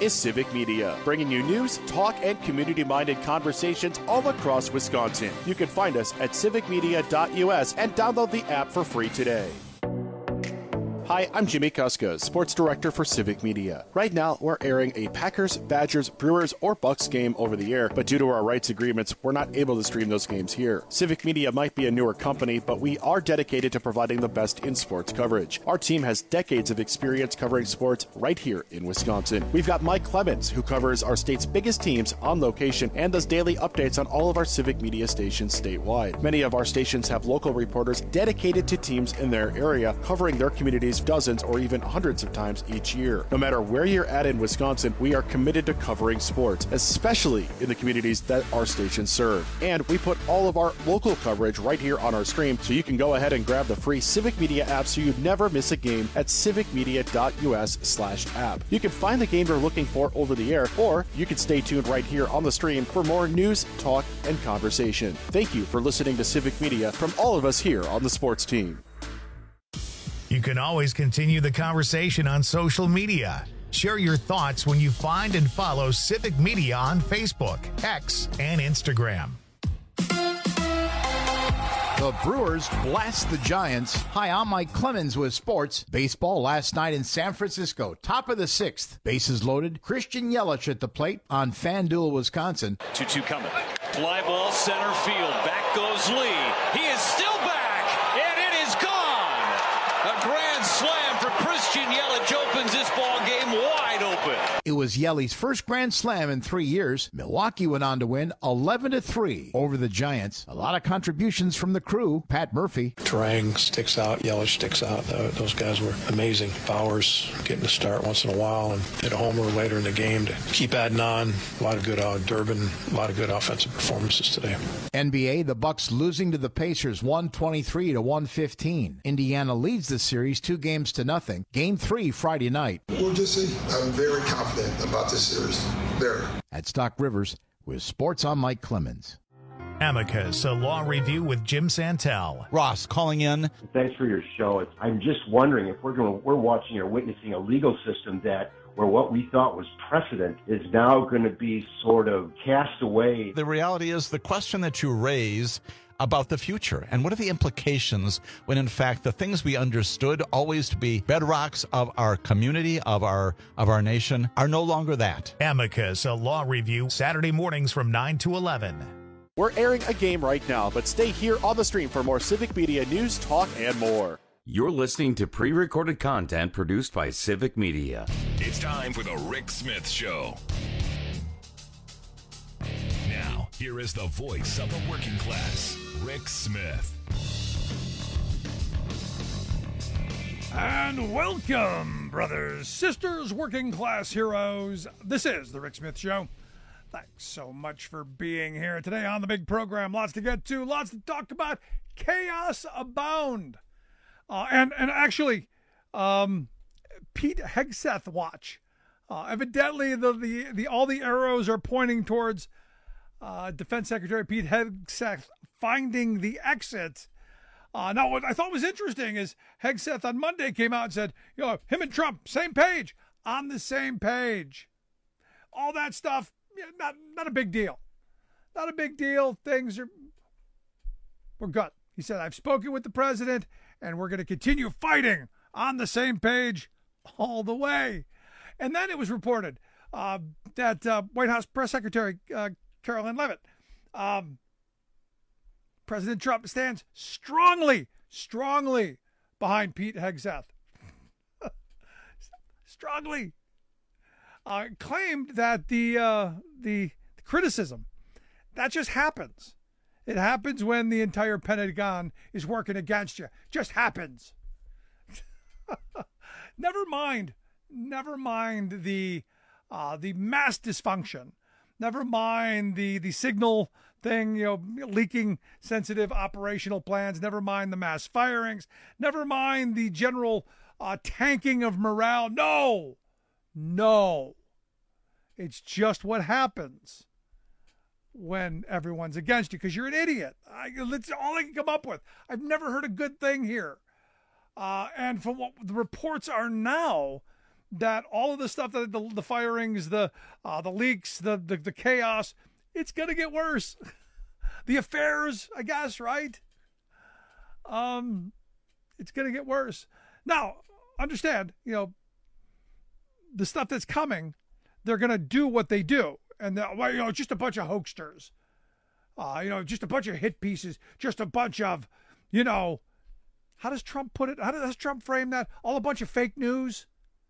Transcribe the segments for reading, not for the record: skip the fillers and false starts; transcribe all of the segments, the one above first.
is Civic Media, bringing you news, talk, and community-minded conversations all across Wisconsin. You can find us at civicmedia.us and download the app for free today. Hi, I'm Jimmy Kuska, Sports Director for Civic Media. Right now, we're airing a Packers, Badgers, Brewers, or Bucks game over the air, but due to our rights agreements, we're not able to stream those games here. Civic Media might be a newer company, but we are dedicated to providing the best in sports coverage. Our team has decades of experience covering sports right here in Wisconsin. We've got Mike Clemens, who covers our state's biggest teams on location and does daily updates on all of our Civic Media stations statewide. Many of our stations have local reporters dedicated to teams in their area, covering their communities dozens or even hundreds of times each year. No matter where you're at in Wisconsin, we are committed to covering sports, especially in the communities that our stations serve. And we put all of our local coverage right here on our stream, so you can go ahead and grab the free Civic Media app so you never miss a game at civicmedia.us/app. You can find the game you're looking for over the air, or you can stay tuned right here on the stream for more news, talk, and conversation. Thank you for listening to Civic Media from all of us here on the sports team. You can always continue the conversation on social media. Share your thoughts when you find and follow Civic Media on Facebook, X, and Instagram. The Brewers blast the Giants. Hi, I'm Mike Clemens with sports. Baseball last night in San Francisco. Top of the sixth. Bases loaded. Christian Yelich at the plate on FanDuel, Wisconsin. 2-2 coming. Fly ball center field. Back goes Lee. He is still back, and it is gone. A grand slam for Christian Yelich opens this ball game wide open. It was Yelich's first grand slam in 3 years. Milwaukee went on to win 11-3 over the Giants. A lot of contributions from the crew. Pat Murphy. Trang sticks out. Yelich sticks out. Those guys were amazing. Bowers getting to start once in a while and hit a homer later in the game to keep adding on. A lot of good Durbin. A lot of good offensive performances today. NBA, the Bucks losing to the Pacers 123-115. Indiana leads the series 2-0. Game 3 Friday night. We'll just see. I'm very confident about this series. There. At Stock Rivers with Sports, I'm Mike Clemens. Amicus, a law review with Jim Santel. Ross calling in. Thanks for your show. I'm just wondering if we're watching or witnessing a legal system where what we thought was precedent is now going to be sort of cast away. The reality is the question that you raise about the future and what are the implications when in fact the things we understood always to be bedrocks of our community, of our nation, are no longer that. Amicus, a law review, Saturday mornings from 9 to 11. We're airing a game right now, but stay here on the stream for more Civic Media news, talk, and more. You're listening to pre-recorded content produced by Civic Media. It's time for the Rick Smith Show. Now, here is the voice of the working class, Rick Smith. And welcome, brothers, sisters, working class heroes. This is the Rick Smith Show. Thanks so much for being here today on the big program. Lots to get to, lots to talk about. Chaos abound. And actually, Pete Hegseth watch. Evidently, the all the arrows are pointing towards Defense Secretary Pete Hegseth finding the exit. Now, what I thought was interesting is Hegseth on Monday came out and said, him and Trump, same page, on the same page. All that stuff, not a big deal. Not a big deal. We're good. He said, I've spoken with the president, and we're going to continue fighting on the same page all the way. And then it was reported that White House Press Secretary Caroline Leavitt, President Trump stands strongly behind Pete Hegseth. Strongly. Claimed that the criticism, that just happens. It happens when the entire Pentagon is working against you. Just happens. Never mind the mass dysfunction. Never mind the signal thing, leaking sensitive operational plans. Never mind the mass firings. Never mind the general tanking of morale. No. It's just what happens when everyone's against you because you're an idiot. That's all I can come up with. I've never heard a good thing here. And from what the reports are now, that all of the stuff, that the firings, the leaks, the chaos, it's going to get worse. The affairs, I guess, right? It's going to get worse. Now, understand, the stuff that's coming, they're going to do what they do. And, just a bunch of hoaxsters. Just a bunch of hit pieces. Just a bunch of, how does Trump put it? How does Trump frame that? All a bunch of fake news.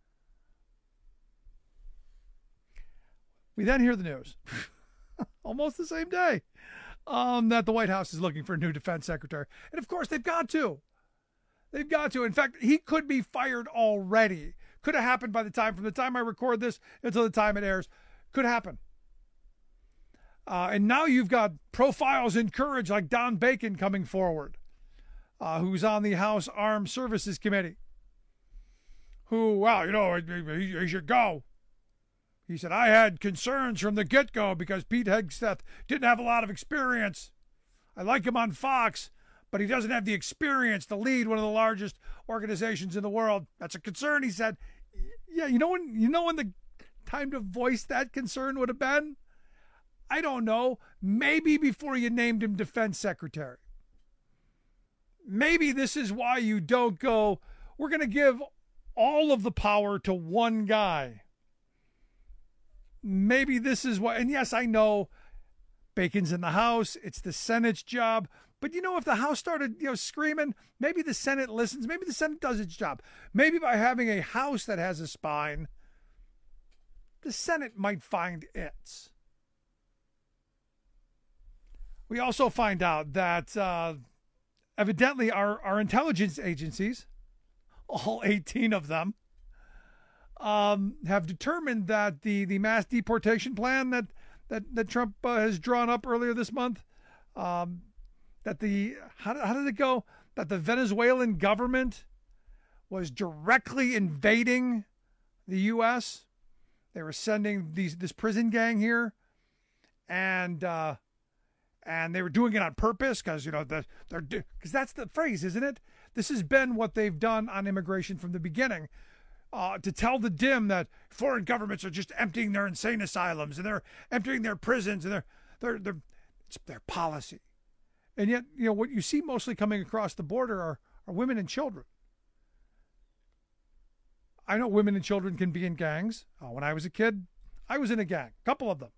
We then hear the news, almost the same day, that the White House is looking for a new defense secretary. And, of course, they've got to. They've got to. In fact, he could be fired already. Could have happened from the time I record this until the time it airs. Could happen. And now you've got profiles in courage like Don Bacon coming forward, who's on the House Armed Services Committee, who, he should go. He said, I had concerns from the get-go because Pete Hegseth didn't have a lot of experience. I like him on Fox, but he doesn't have the experience to lead one of the largest organizations in the world. That's a concern, he said. Yeah, you know when the time to voice that concern would have been? I don't know. Maybe before you named him defense secretary. Maybe this is why you don't go, we're going to give all of the power to one guy. Maybe this is why. And yes, I know Bacon's in the House. It's the Senate's job. But, if the House started, screaming, maybe the Senate listens. Maybe the Senate does its job. Maybe by having a House that has a spine, the Senate might find its. We also find out that evidently our intelligence agencies, all 18 of them, have determined that the mass deportation plan that Trump has drawn up earlier this month, how did it go? That the Venezuelan government was directly invading the U.S. They were sending this prison gang here, and they were doing it on purpose because because that's the phrase, isn't it? This has been what they've done on immigration from the beginning, to tell the dim that foreign governments are just emptying their insane asylums and they're emptying their prisons and it's their policy. And yet, what you see mostly coming across the border are women and children. I know women and children can be in gangs. When I was a kid, I was in a gang, a couple of them.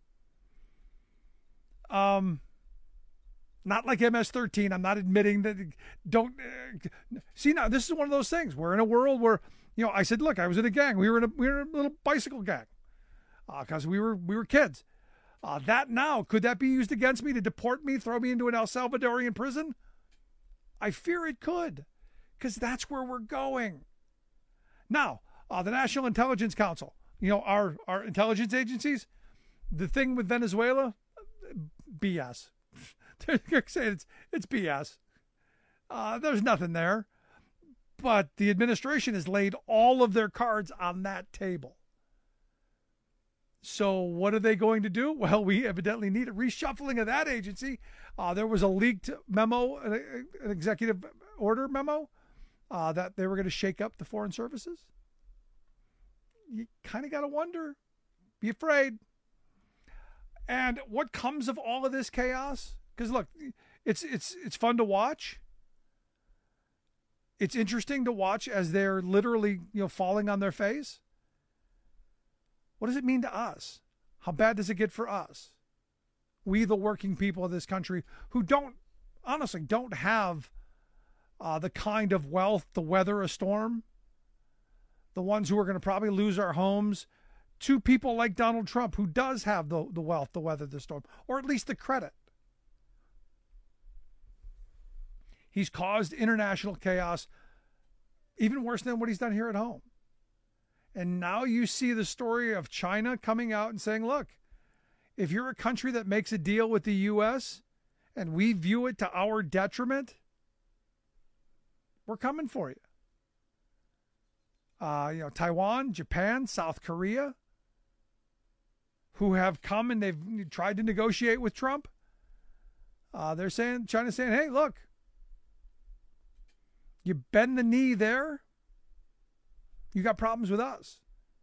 Not like MS-13. I'm not admitting that. See, now this is one of those things. We're in a world where, I said, look, I was in a gang. We were in a little bicycle gang, because we were kids. Could that be used against me to deport me, throw me into an El Salvadorian prison? I fear it could, because that's where we're going. Now, the National Intelligence Council, our intelligence agencies, the thing with Venezuela, BS. They're saying it's BS. There's nothing there. But the administration has laid all of their cards on that table. So what are they going to do? Well, we evidently need a reshuffling of that agency. There was a leaked memo, an executive order memo, that they were going to shake up the foreign services. You kind of got to wonder. Be afraid. And what comes of all of this chaos? Because look, it's fun to watch. It's interesting to watch as they're literally, falling on their face. What does it mean to us? How bad does it get for us? We, the working people of this country, who honestly don't have the kind of wealth to weather a storm. The ones who are going to probably lose our homes to people like Donald Trump, who does have the wealth to weather the storm, or at least the credit. He's caused international chaos, even worse than what he's done here at home. And now you see the story of China coming out and saying, look, if you're a country that makes a deal with the U.S. and we view it to our detriment, we're coming for you. Taiwan, Japan, South Korea, who have come and they've tried to negotiate with Trump. China's saying, hey, look, you bend the knee there, you got problems with us.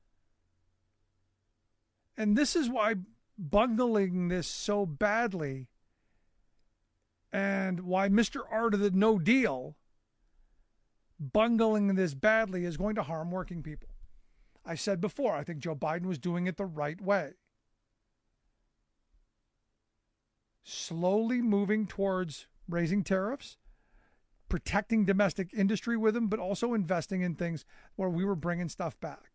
And this is why bungling this so badly and why Mr. Art of the No Deal bungling this badly is going to harm working people. I said before, I think Joe Biden was doing it the right way. Slowly moving towards raising tariffs, protecting domestic industry with them, but also investing in things where we were bringing stuff back.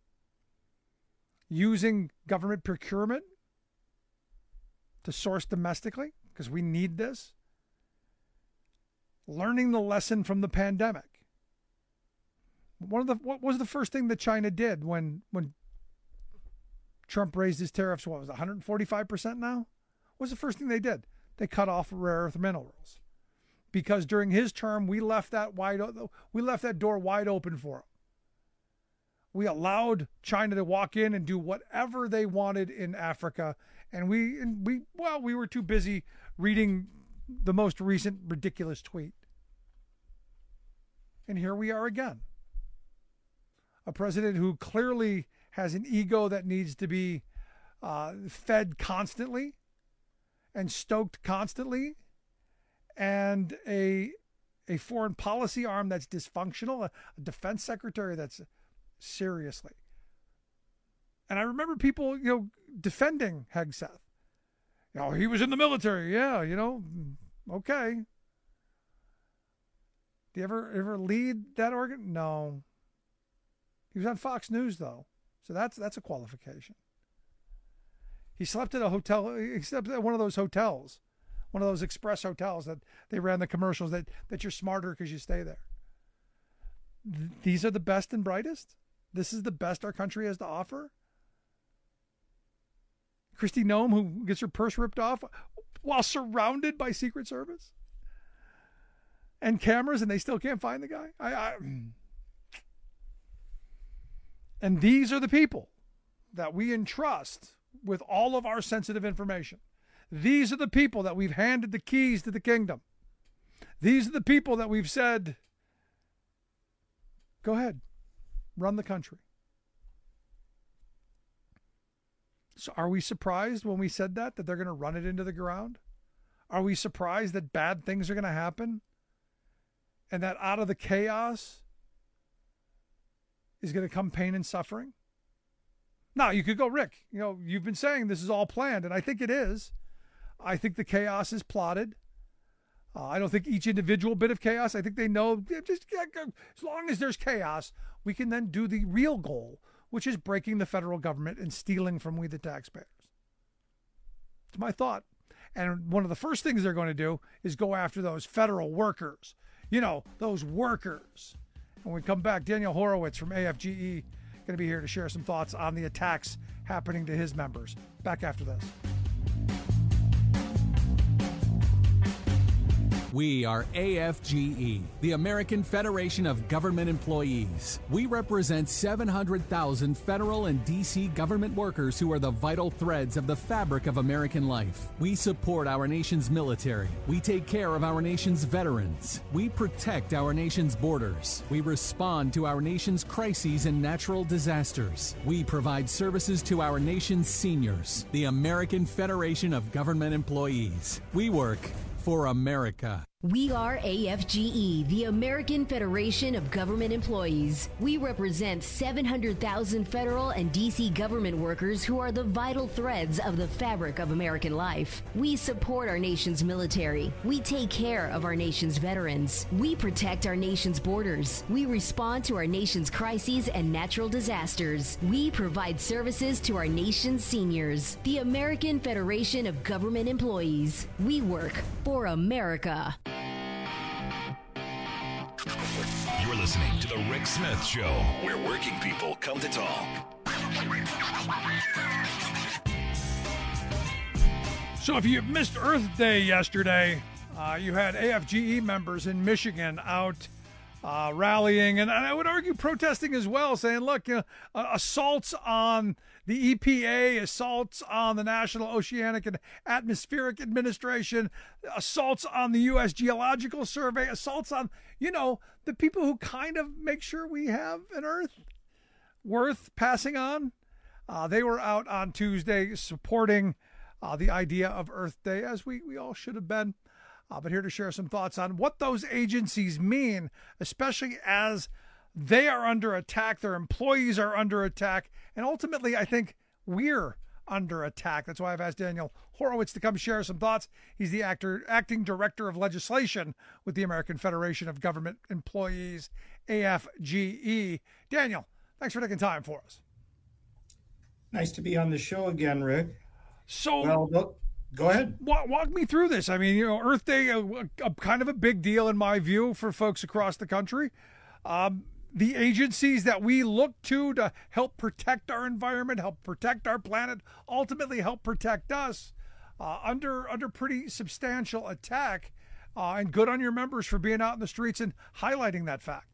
Using government procurement to source domestically, because we need this. Learning the lesson from the pandemic. What was the first thing that China did when Trump raised his tariffs? What was it, 145% now? What was the first thing they did? They cut off rare earth minerals, because during his term we left that door wide open for him. We allowed China to walk in and do whatever they wanted in Africa, and we were too busy reading the most recent ridiculous tweet. And here we are again. A president who clearly has an ego that needs to be fed constantly and stoked constantly, and a foreign policy arm that's dysfunctional, a defense secretary that's seriously. And I remember people, defending Hegseth. He was in the military. Yeah, okay. Do you ever lead that organ? No. He was on Fox News, though. So that's a qualification. He slept at a hotel. He slept at one of those hotels, one of those express hotels that they ran the commercials that you're smarter because you stay there. These are the best and brightest. This is the best our country has to offer. Kristi Noem, who gets her purse ripped off while surrounded by Secret Service and cameras, and they still can't find the guy. And these are the people that we entrust with all of our sensitive information. These are the people that we've handed the keys to the kingdom. These are the people that we've said, go ahead, run the country. So are we surprised when we said that they're going to run it into the ground? Are we surprised that bad things are going to happen? And that out of the chaos is going to come pain and suffering? Now, you could go, Rick, you've been saying this is all planned, and I think it is. I think the chaos is plotted. I don't think each individual bit of chaos, I think they know, as long as there's chaos, we can then do the real goal, which is breaking the federal government and stealing from we the taxpayers. It's my thought. And one of the first things they're going to do is go after those federal workers, those workers. When we come back, Daniel Horowitz from AFGE going to be here to share some thoughts on the attacks happening to his members. Back after this. We are AFGE, the American Federation of Government Employees. We represent 700,000 federal and D.C. government workers who are the vital threads of the fabric of American life. We support our nation's military. We take care of our nation's veterans. We protect our nation's borders. We respond to our nation's crises and natural disasters. We provide services to our nation's seniors. The American Federation of Government Employees. We work for America. We are AFGE, the American Federation of Government Employees. We represent 700,000 federal and D.C. government workers who are the vital threads of the fabric of American life. We support our nation's military. We take care of our nation's veterans. We protect our nation's borders. We respond to our nation's crises and natural disasters. We provide services to our nation's seniors. The American Federation of Government Employees. We work for America. You're listening to The Rick Smith Show, where working people come to talk. So if you missed Earth Day yesterday, you had AFGE members in Michigan out rallying, and I would argue protesting as well, saying, look, assaults on the EPA, assaults on the National Oceanic and Atmospheric Administration, assaults on the U.S. Geological Survey, assaults on, the people who kind of make sure we have an Earth worth passing on. They were out on Tuesday supporting the idea of Earth Day, as we all should have been. But here to share some thoughts on what those agencies mean, especially as they are under attack, their employees are under attack, and ultimately I think we're under attack. That's why I've asked Daniel Horowitz to come share some thoughts. He's the acting director of legislation with the American Federation of Government Employees, AFGE. Daniel, thanks for taking time for us. Nice to be on the show again, Rick. So, well, look, go ahead. Walk me through this. I mean, you know, Earth Day, a kind of a big deal in my view for folks across the country. The agencies that we look to help protect our environment, help protect our planet, ultimately help protect us, under pretty substantial attack. And good on your members for being out in the streets and highlighting that fact.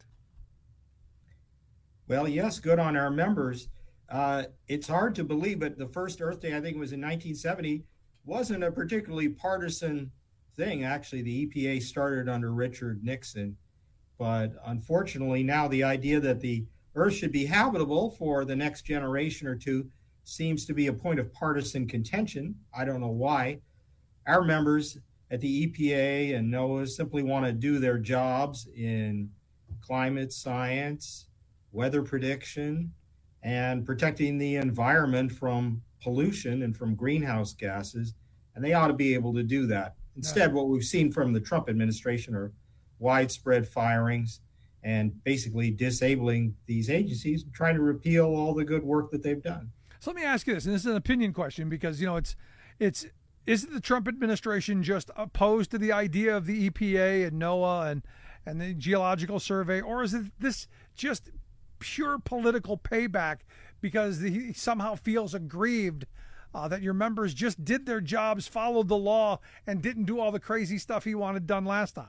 Well, yes, good on our members. It's hard to believe, but the first Earth Day, I think it was in 1970, wasn't a particularly partisan thing. Actually, the EPA started under Richard Nixon. But unfortunately, now the idea that the Earth should be habitable for the next generation or two seems to be a point of partisan contention. I don't know why. Our members at the EPA and NOAA simply want to do their jobs in climate science, weather prediction, and protecting the environment from pollution and from greenhouse gases. And they ought to be able to do that. Instead, what we've seen from the Trump administration are widespread firings and basically disabling these agencies, trying to repeal all the good work that they've done. So let me ask you this, and this is an opinion question, because, you know, isn't the Trump administration just opposed to the idea of the EPA and NOAA and the Geological Survey, or is this just pure political payback because he somehow feels aggrieved that your members just did their jobs, followed the law, and didn't do all the crazy stuff he wanted done last time?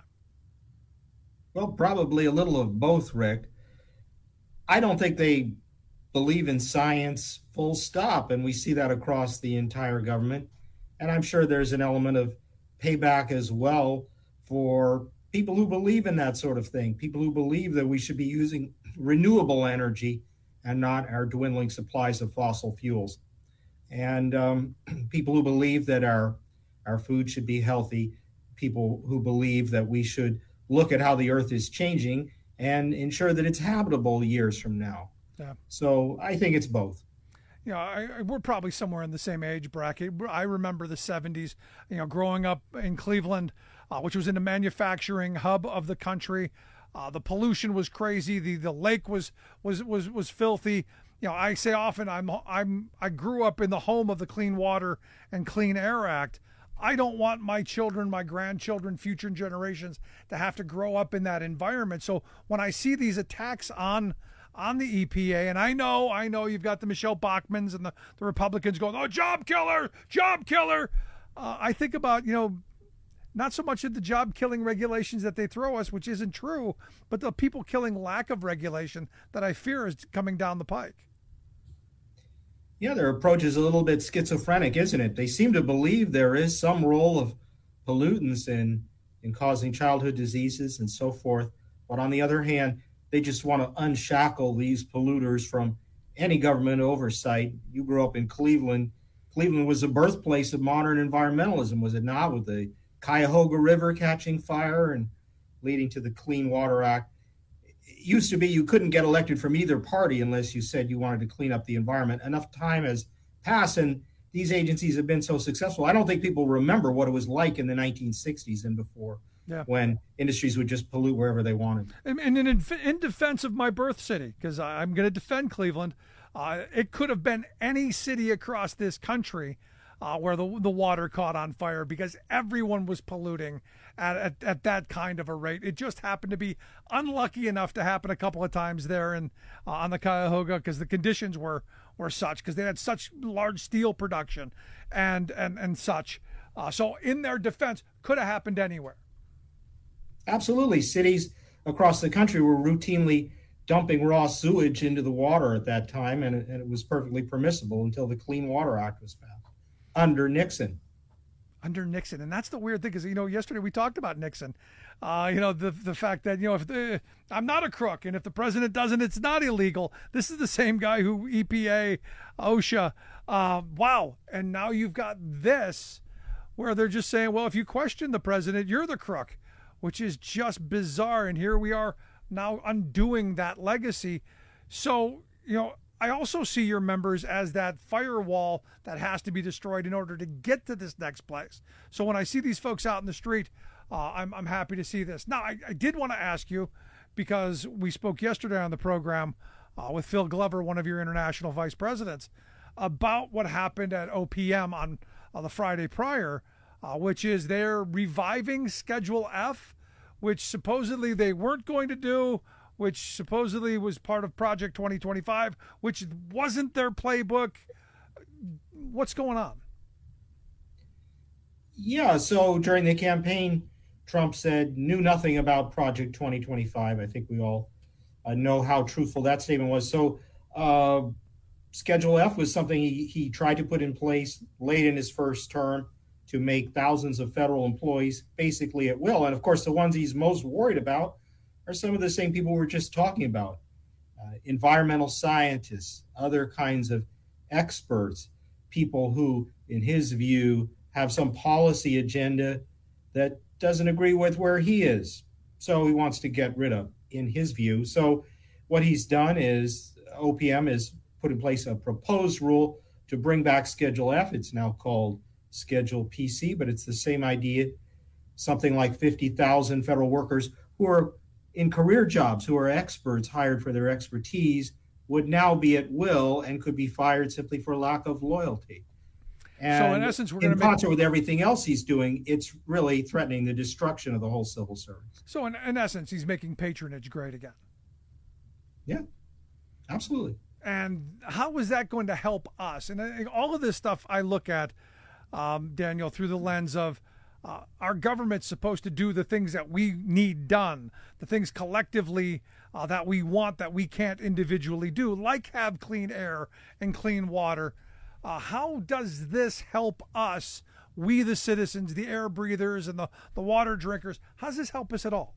Well, probably a little of both, Rick. I don't think they believe in science full stop, and we see that across the entire government. And I'm sure there's an element of payback as well for people who believe in that sort of thing, people who believe that we should be using renewable energy and not our dwindling supplies of fossil fuels. And people who believe that our food should be healthy, people who believe that we should look at how the Earth is changing and ensure that it's habitable years from now. Yeah. So I think it's both. You know, we're probably somewhere in the same age bracket. I remember the 70s, you know, growing up in Cleveland, which was in the manufacturing hub of the country. The pollution was crazy. The lake was filthy. You know, I say often I grew up in the home of the Clean Water and Clean Air Act. I don't want my children, my grandchildren, future generations to have to grow up in that environment. So when I see these attacks on the EPA, and I know you've got the Michelle Bachmans and the Republicans going, oh, job killer. I think about, you know, not so much at the job killing regulations that they throw us, which isn't true, but the people killing lack of regulation that I fear is coming down the pike. Yeah, their approach is a little bit schizophrenic, isn't it? They seem to believe there is some role of pollutants in causing childhood diseases and so forth. But on the other hand, they just want to unshackle these polluters from any government oversight. You grew up in Cleveland. Cleveland was the birthplace of modern environmentalism, was it not? With the Cuyahoga River catching fire and leading to the Clean Water Act. It used to be you couldn't get elected from either party unless you said you wanted to clean up the environment. Enough time has passed, and these agencies have been so successful. I don't think people remember what it was like in the 1960s and before, when industries would just pollute wherever they wanted. And in defense of my birth city, because I'm going to defend Cleveland, it could have been any city across this country where the water caught on fire because everyone was polluting at that kind of a rate. It just happened to be unlucky enough to happen a couple of times there and on the Cuyahoga because the conditions were such, because they had such large steel production and such. So in their defense, could have happened anywhere. Absolutely. Cities across the country were routinely dumping raw sewage into the water at that time, and it was perfectly permissible until the Clean Water Act was passed under Nixon. under Nixon. And that's the weird thing, because, yesterday we talked about Nixon. The fact that, if I'm not a crook, and if the president doesn't, it's not illegal. This is the same guy who EPA, OSHA, wow. And now you've got this where they're just saying, well, if you question the president, you're the crook, which is just bizarre. And here we are now undoing that legacy. So, I also see your members as that firewall that has to be destroyed in order to get to this next place. So when I see these folks out in the street, I'm happy to see this. Now, I did want to ask you, because we spoke yesterday on the program with Phil Glover, one of your international vice presidents, about what happened at OPM on the Friday prior, which is they're reviving Schedule F, which supposedly they weren't going to do, which supposedly was part of Project 2025, which wasn't their playbook. What's going on? Yeah, so during the campaign, Trump knew nothing about Project 2025. I think we all know how truthful that statement was. So Schedule F was something he tried to put in place late in his first term to make thousands of federal employees basically at will. And of course, the ones he's most worried about are some of the same people we were just talking about, environmental scientists, other kinds of experts, people who, in his view, have some policy agenda that doesn't agree with where he is. So he wants to get rid of, in his view. So what he's done is OPM has put in place a proposed rule to bring back Schedule F. It's now called Schedule PC, but it's the same idea. Something like 50,000 federal workers who are in career jobs, who are experts hired for their expertise, would now be at will and could be fired simply for lack of loyalty. And so in essence, we're going to concert with everything else he's doing, it's really threatening the destruction of the whole civil service. So in essence, he's making patronage great again. Yeah, absolutely. And how is that going to help us? And all of this stuff I look at, Daniel, through the lens of our government's supposed to do the things that we need done, the things collectively that we want that we can't individually do, like have clean air and clean water. How does this help us, we the citizens, the air breathers and the water drinkers? How does this help us at all?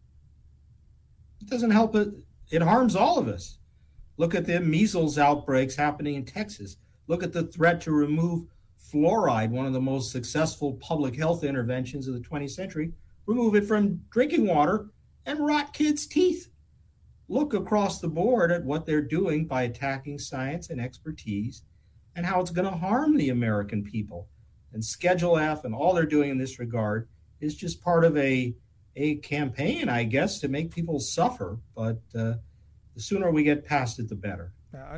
It doesn't help it. It harms all of us. Look at the measles outbreaks happening in Texas. Look at the threat to remove fluoride, one of the most successful public health interventions of the 20th century. Remove it from drinking water and rot kids' teeth. Look across the board at what they're doing by attacking science and expertise and how it's going to harm the American people. And Schedule F and all they're doing in this regard is just part of a campaign, I guess, to make people suffer. But the sooner we get past it, the better.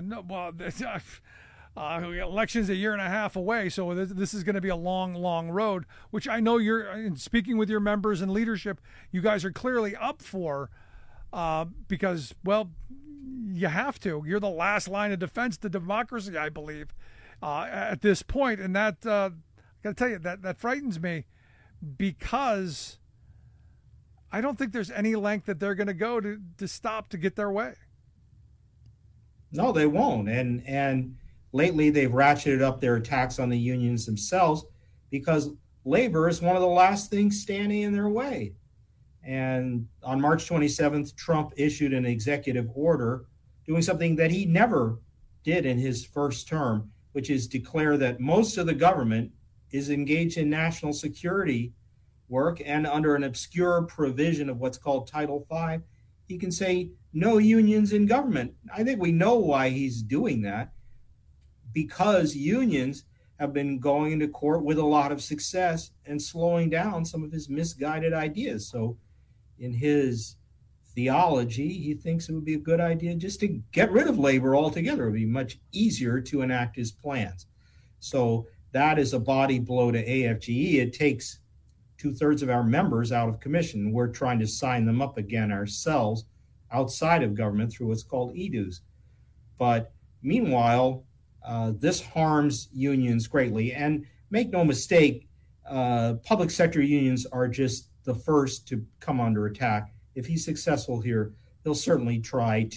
Election's a year and a half away, so this is going to be a long, long road, which I know you're speaking with your members and leadership. You guys are clearly up for because, well, you have to. You're the last line of defense to democracy, I believe, at this point. And that, I got to tell you, that frightens me because I don't think there's any length that they're going to go to stop to get their way. No, they won't. And lately they've ratcheted up their attacks on the unions themselves because labor is one of the last things standing in their way. And on March 27th, Trump issued an executive order doing something that he never did in his first term, which is declare that most of the government is engaged in national security work, and under an obscure provision of what's called Title V, he can say no unions in government. I think we know why he's doing that, because unions have been going into court with a lot of success and slowing down some of his misguided ideas. So in his theology, he thinks it would be a good idea just to get rid of labor altogether. It would be much easier to enact his plans. So that is a body blow to AFGE. It takes 2/3 of our members out of commission. We're trying to sign them up again ourselves outside of government through what's called EDUs. But meanwhile, this harms unions greatly. And make no mistake, public sector unions are just the first to come under attack. If he's successful here, he'll certainly try to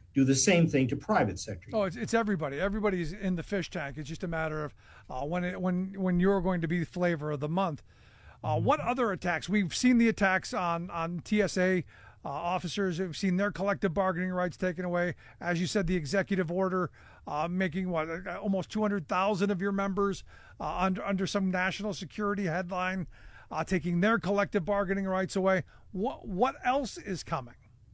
do the same thing to private sector. Oh, it's everybody. Everybody's in the fish tank. It's just a matter of when you're going to be the flavor of the month. What other attacks? We've seen the attacks on TSA officers. We've seen their collective bargaining rights taken away. As you said, the executive order making almost 200,000 of your members under some national security headline, taking their collective bargaining rights away. What else is coming?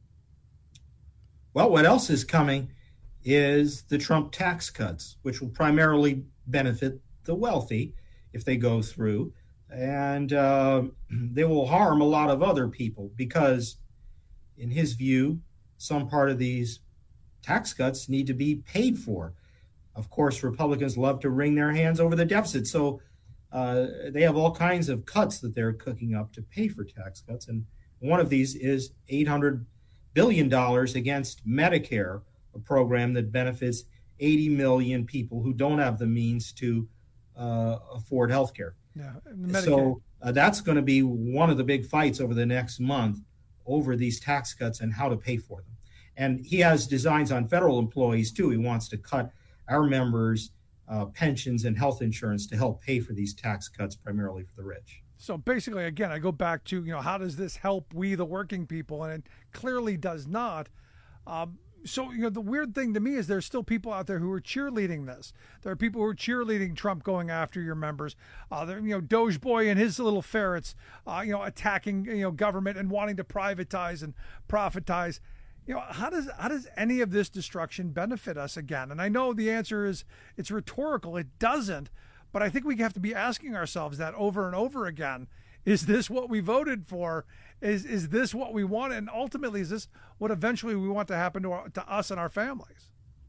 Well, what else is coming is the Trump tax cuts, which will primarily benefit the wealthy if they go through. And they will harm a lot of other people because, in his view, some part of these tax cuts need to be paid for. Of course, Republicans love to wring their hands over the deficit. So they have all kinds of cuts that they're cooking up to pay for tax cuts. And one of these is $800 billion against Medicare, a program that benefits 80 million people who don't have the means to afford health care. Yeah, so that's going to be one of the big fights over the next month over these tax cuts and how to pay for them. And he has designs on federal employees, too. He wants to cut our members' pensions and health insurance to help pay for these tax cuts, primarily for the rich. So basically, again, I go back to, how does this help we, the working people? And it clearly does not. So, the weird thing to me is there's still people out there who are cheerleading this. There are people who are cheerleading Trump going after your members. Doge Boy and his little ferrets, attacking, government and wanting to privatize and profitize. How does any of this destruction benefit us again? And I know the answer is it's rhetorical. It doesn't. But I think we have to be asking ourselves that over and over again. Is this what we voted for? Is this what we want? And ultimately, is this what eventually we want to happen to us and our families?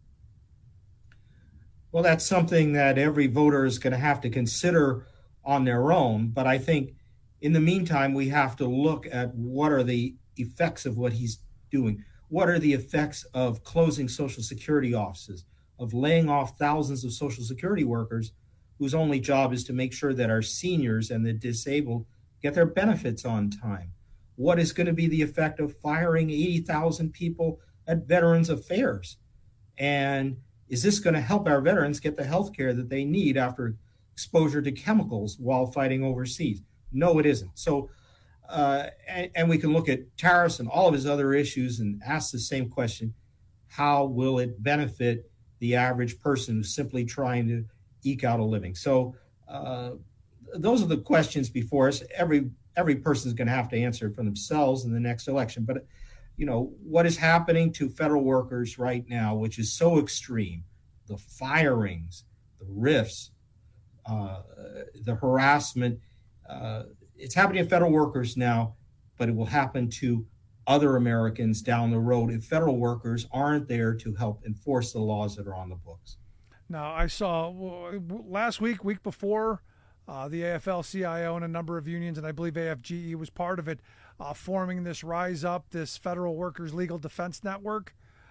Well, that's something that every voter is going to have to consider on their own. But I think in the meantime, we have to look at what are the effects of what he's doing. What are the effects of closing Social Security offices, of laying off thousands of Social Security workers whose only job is to make sure that our seniors and the disabled get their benefits on time? What is going to be the effect of firing 80,000 people at Veterans Affairs? And is this going to help our veterans get the health care that they need after exposure to chemicals while fighting overseas? No, it isn't. So, and we can look at tariffs and all of his other issues and ask the same question: how will it benefit the average person who's simply trying to eke out a living? So those are the questions before us. Every person is going to have to answer for themselves in the next election. But, what is happening to federal workers right now, which is so extreme, the firings, the rifts, the harassment, it's happening to federal workers now, but it will happen to other Americans down the road if federal workers aren't there to help enforce the laws that are on the books. Now, I saw last week before, the AFL-CIO and a number of unions, and I believe AFGE was part of it, forming this Rise Up, this Federal Workers Legal Defense Network.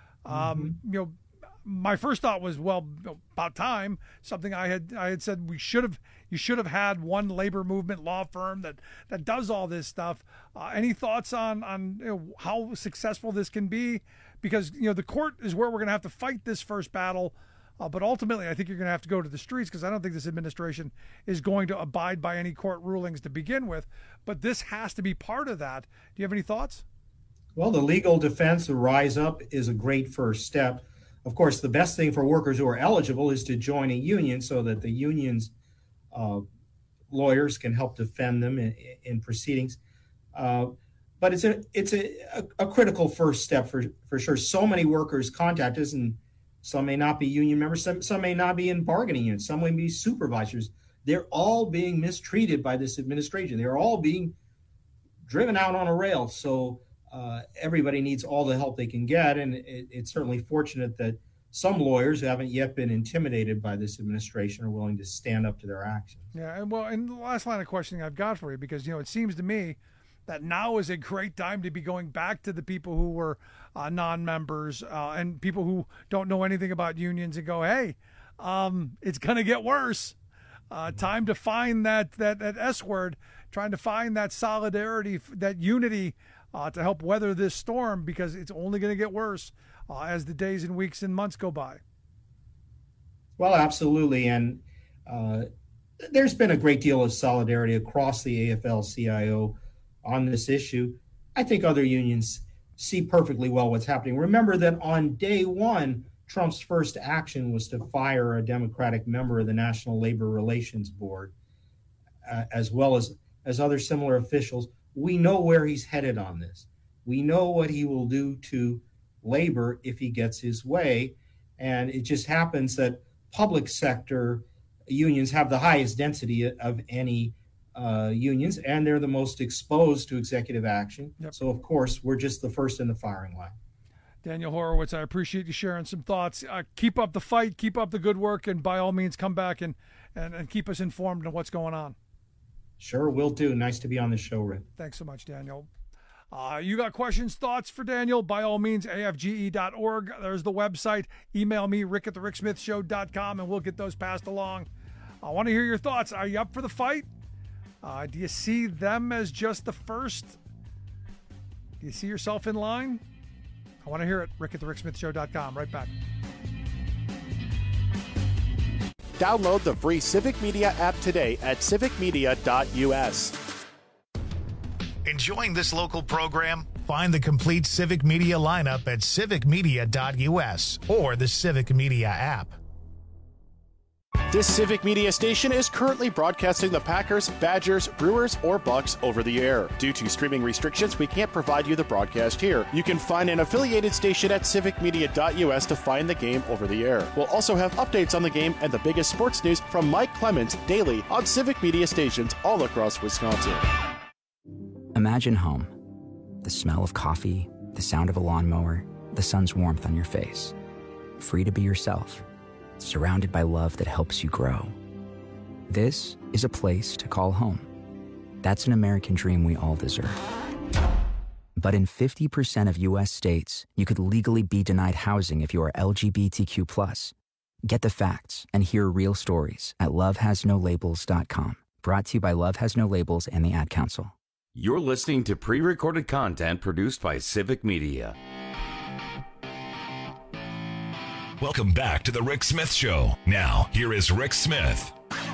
My first thought was, well, about time. Something I had said you should have had one labor movement law firm that does all this stuff. Any thoughts on how successful this can be? Because the court is where we're going to have to fight this first battle. But ultimately, I think you're going to have to go to the streets because I don't think this administration is going to abide by any court rulings to begin with. But this has to be part of that. Do you have any thoughts? Well, the legal defense, the Rise Up, is a great first step. Of course, the best thing for workers who are eligible is to join a union so that the union's lawyers can help defend them in proceedings. But it's a critical first step for sure. So many workers contact us, and some may not be union members, some may not be in bargaining units, some may be supervisors. They're all being mistreated by this administration. They're all being driven out on a rail. So everybody needs all the help they can get. And it's certainly fortunate that some lawyers who haven't yet been intimidated by this administration are willing to stand up to their actions. Yeah, and the last line of questioning I've got for you, because, it seems to me that now is a great time to be going back to the people who were non-members and people who don't know anything about unions and go, hey, it's going to get worse. Time to find that S word, trying to find that solidarity, that unity to help weather this storm, because it's only going to get worse as the days and weeks and months go by. Well, absolutely. And there's been a great deal of solidarity across the AFL-CIO on this issue. I think other unions see perfectly well what's happening. Remember that on day one, Trump's first action was to fire a Democratic member of the National Labor Relations Board, as well as other similar officials. We know where he's headed on this. We know what he will do to labor if he gets his way. And it just happens that public sector unions have the highest density of any unions, and they're the most exposed to executive action. Yep. So, of course, we're just the first in the firing line. Daniel Horowitz, I appreciate you sharing some thoughts. Keep up the fight, keep up the good work, and by all means come back and keep us informed on what's going on. Sure, will do. Nice to be on the show, Rick. Thanks so much, Daniel. You got questions, thoughts for Daniel? By all means, afge.org. There's the website. Email me, rick@thericksmithshow.com, and we'll get those passed along. I want to hear your thoughts. Are you up for the fight? Do you see them as just the first? Do you see yourself in line? I want to hear it. rick@thericksmithshow.com. Right back. Download the free Civic Media app today at civicmedia.us. Enjoying this local program? Find the complete Civic Media lineup at civicmedia.us or the Civic Media app. This Civic Media station is currently broadcasting the Packers, Badgers, Brewers, or Bucks over the air. Due to streaming restrictions, we can't provide you the broadcast here. You can find an affiliated station at civicmedia.us to find the game over the air. We'll also have updates on the game and the biggest sports news from Mike Clemens daily on Civic Media stations all across Wisconsin. Imagine home. The smell of coffee, the sound of a lawnmower, the sun's warmth on your face. Free to be yourself. Surrounded by love that helps you grow. This is a place to call home. That's an American dream we all deserve. But in 50% of U.S. states, you could legally be denied housing if you are LGBTQ+. Get the facts and hear real stories at lovehasnolabels.com. Brought to you by Love Has No Labels and the Ad Council. You're listening to pre-recorded content produced by Civic Media. Welcome back to the Rick Smith Show. Now, here is Rick Smith.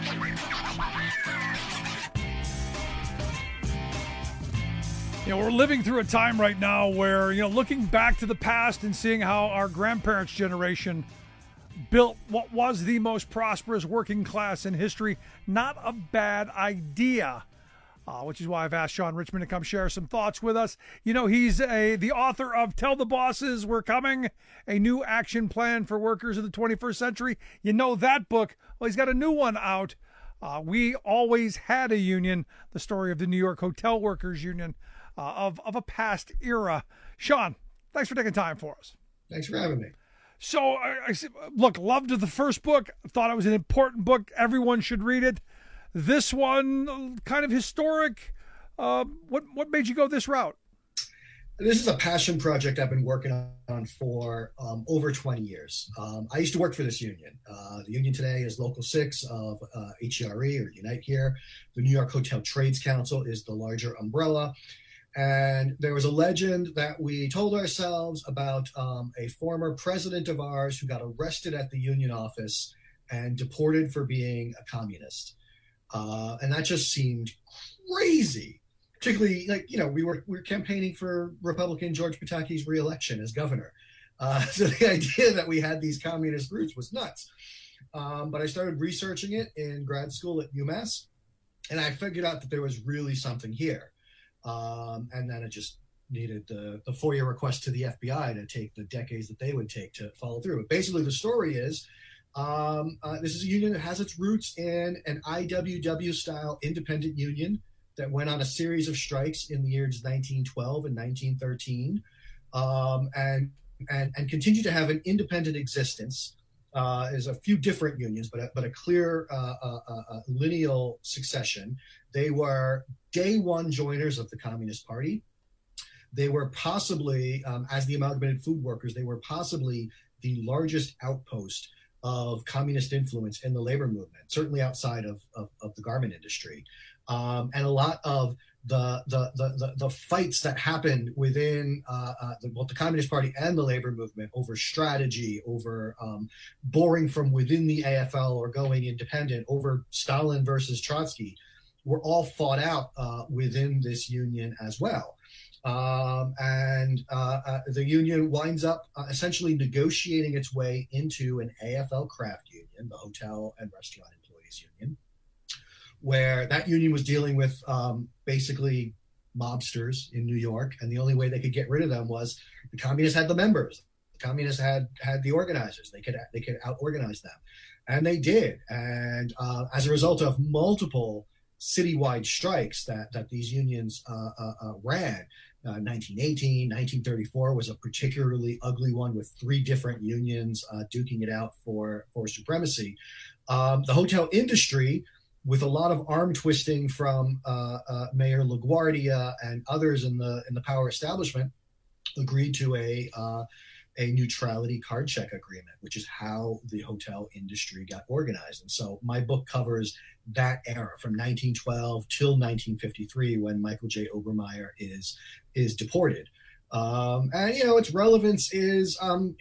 We're living through a time right now where, looking back to the past and seeing how our grandparents' generation built what was the most prosperous working class in history, not a bad idea. Which is why I've asked Sean Richmond to come share some thoughts with us. He's the author of Tell the Bosses We're Coming, a new action plan for workers of the 21st century. You know that book. Well, he's got a new one out. We always had a union, the story of the New York Hotel Workers Union of a past era. Sean, thanks for taking time for us. Thanks for having me. So, look, loved the first book. Thought it was an important book. Everyone should read it. This one, kind of historic. What made you go this route? This is a passion project I've been working on for over 20 years. I used to work for this union. The union today is Local 6 of HERE, or Unite Here. The New York Hotel Trades Council is the larger umbrella. And there was a legend that we told ourselves about a former president of ours who got arrested at the union office and deported for being a communist. And that just seemed crazy, particularly we were campaigning for Republican George Pataki's reelection as governor. So the idea that we had these communist roots was nuts. But I started researching it in grad school at UMass, and I figured out that there was really something here. And then it just needed the FOIA request to the FBI to take the decades that they would take to follow through. But basically the story is, this is a union that has its roots in an IWW-style independent union that went on a series of strikes in the years 1912 and 1913, and continued to have an independent existence. There's a few different unions, but a clear lineal succession. They were day one joiners of the Communist Party. They were possibly, as the Amalgamated Food Workers, they were possibly the largest outpost of communist influence in the labor movement, certainly outside of the garment industry. And a lot of the fights that happened within both the Communist Party and the labor movement over strategy, over boring from within the AFL or going independent, over Stalin versus Trotsky, were all fought out within this union as well. And the union winds up essentially negotiating its way into an AFL craft union, the Hotel and Restaurant Employees Union, where that union was dealing with basically mobsters in New York, and the only way they could get rid of them was the communists had the members, the communists had the organizers. They could out-organize them, and they did. And as a result of multiple citywide strikes that these unions ran, 1918, 1934 was a particularly ugly one with 3 different unions duking it out for supremacy. The hotel industry, with a lot of arm twisting from Mayor LaGuardia and others in the power establishment, agreed to a neutrality card check agreement, which is how the hotel industry got organized. And so my book covers that era from 1912 till 1953, when Michael J. Obermeyer is deported. And its relevance is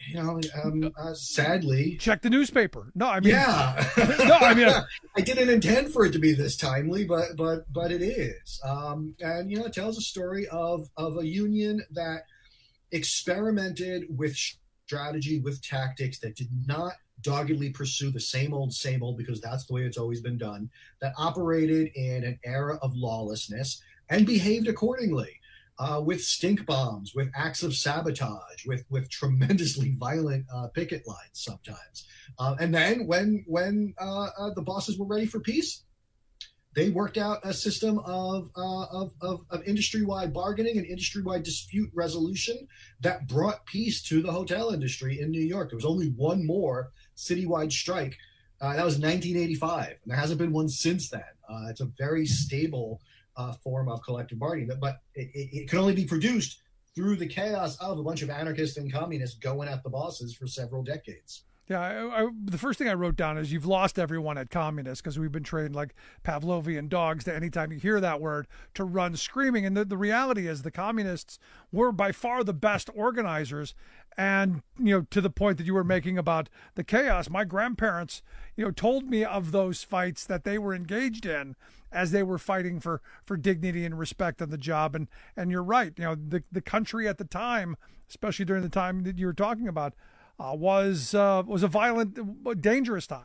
sadly, check the newspaper. No, I mean, yeah, no, I mean, I didn't intend for it to be this timely, but it is. And it tells a story of a union that experimented with strategy, with tactics, that did not doggedly pursue the same old, because that's the way it's always been done, that operated in an era of lawlessness and behaved accordingly. With stink bombs, with acts of sabotage, with tremendously violent picket lines sometimes. And then when the bosses were ready for peace, they worked out a system of industry-wide bargaining and industry-wide dispute resolution that brought peace to the hotel industry in New York. There was only one more citywide strike. That was 1985, and there hasn't been one since then. It's a very stable form of collective bargaining, but it can only be produced through the chaos of a bunch of anarchists and communists going at the bosses for several decades. Yeah, the first thing I wrote down is you've lost everyone at communists, because we've been trained like Pavlovian dogs to anytime you hear that word to run screaming. And the reality is the communists were by far the best organizers. And, to the point that you were making about the chaos, my grandparents, told me of those fights that they were engaged in as they were fighting for dignity and respect on the job. And you're right. The country at the time, especially during the time that you were talking about, was a violent, dangerous time.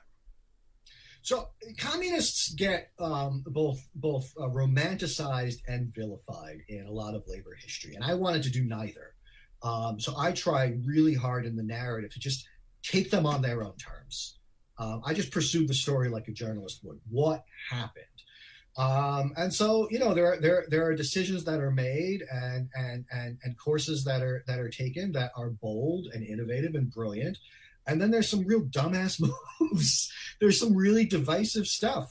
So communists get both romanticized and vilified in a lot of labor history, and I wanted to do neither. So I tried really hard in the narrative to just take them on their own terms. I just pursued the story like a journalist would. What happened? And so, there are decisions that are made and courses that are taken that are bold and innovative and brilliant. And then there's some real dumbass moves. There's some really divisive stuff.